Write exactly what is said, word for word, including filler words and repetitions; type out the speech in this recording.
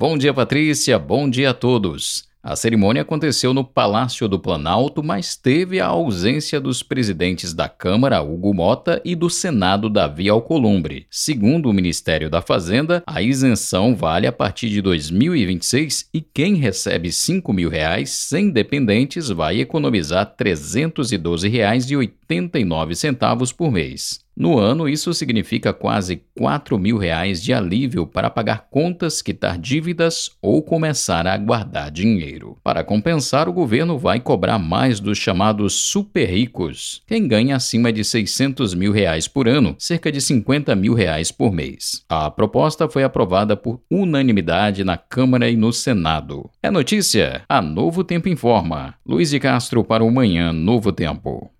Bom dia, Patrícia. Bom dia a todos. A cerimônia aconteceu no Palácio do Planalto, mas teve a ausência dos presidentes da Câmara, Hugo Mota, e do Senado, Davi Alcolumbre. Segundo o Ministério da Fazenda, a isenção vale a partir de dois mil e vinte e seis e quem recebe cinco mil reais sem dependentes vai economizar trezentos e doze reais e oitenta e nove centavos por mês. No ano, isso significa quase quatro mil reais de alívio para pagar contas, quitar dívidas ou começar a guardar dinheiro. Para compensar, o governo vai cobrar mais dos chamados super ricos, quem ganha acima de seiscentos mil reais por ano, cerca de cinquenta mil reais por mês. A proposta foi aprovada por unanimidade na Câmara e no Senado. É notícia? A Novo Tempo informa. Luiz de Castro para o Manhã Novo Tempo.